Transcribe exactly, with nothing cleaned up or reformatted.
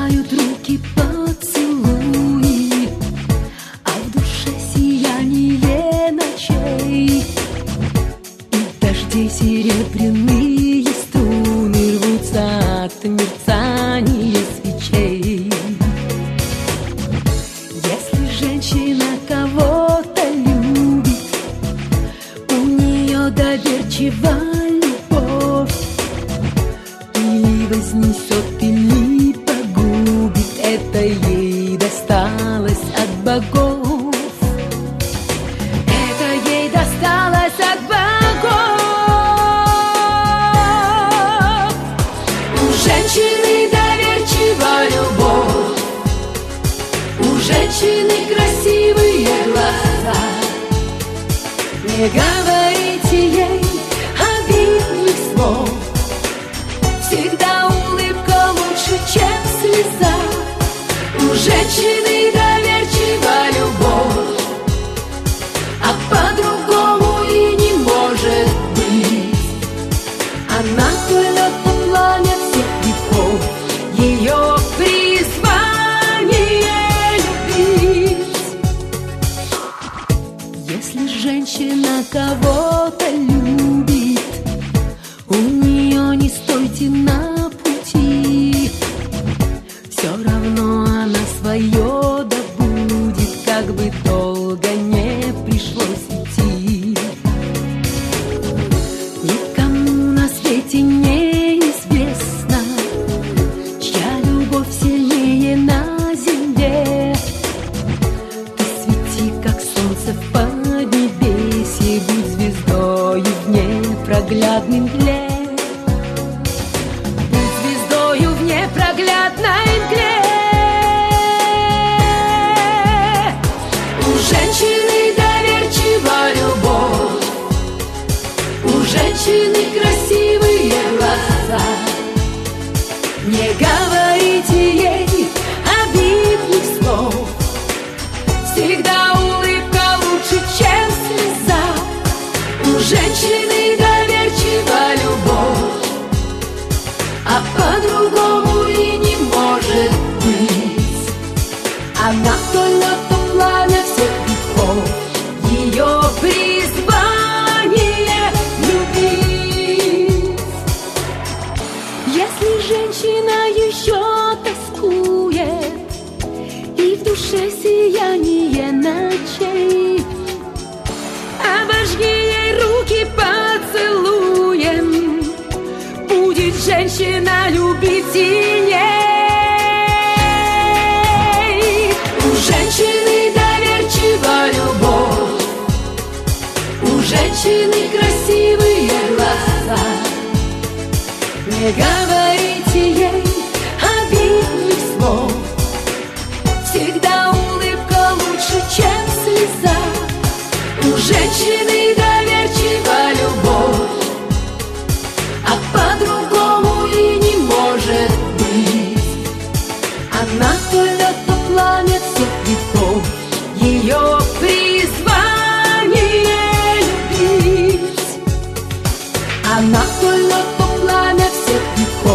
сплетают руки поцелуи, а в душе сияние ночей. И дожди серебряные струны рвутся от мерцания свечей. Если женщина кого-то любит, у нее доверчива любовь. Или вознесет, или погубит, это ей досталось от богов. Это ей досталось от богов. У женщины доверчива любовь, у женщины красивые глаза. Не говорите ей обидных слов, всегда улыбка лучше, чем слеза. У женщины доверчива любовь, а по-другому и не может быть. Она только пламя всех веков, ее призвание любить. Если женщина кого-то любит, у нее не стойте на пути. Все равно она свое добудет, как бы долго не пришлось идти. Никому на свете неизвестно, чья любовь сильнее на земле. Ты свети, как солнце в поднебесье, будь звездою в непроглядной мгле. Непроглядной мгле. У женщины доверчива любовь, у женщины красивые глаза. Не говорите ей обидных слов, всегда улыбка лучше, чем слеза. У женщины доверчива любовь, а по-другому и не может быть. Она только то пламя всех веков, ее призвание любить. Если женщина еще тоскует, и в душе сияние ночей, обожги ей руки поцелуем, будет женщина любить сильней. У женщины доверчива любовь, у женщины красивые глаза. Не говорите ей обидных слов, всегда улыбка лучше, чем слеза. У женщины доверчива любовь, а по-другому и не может быть. Она только то пламя всех веков, ее призвание любить. Она только то пламя всех веков,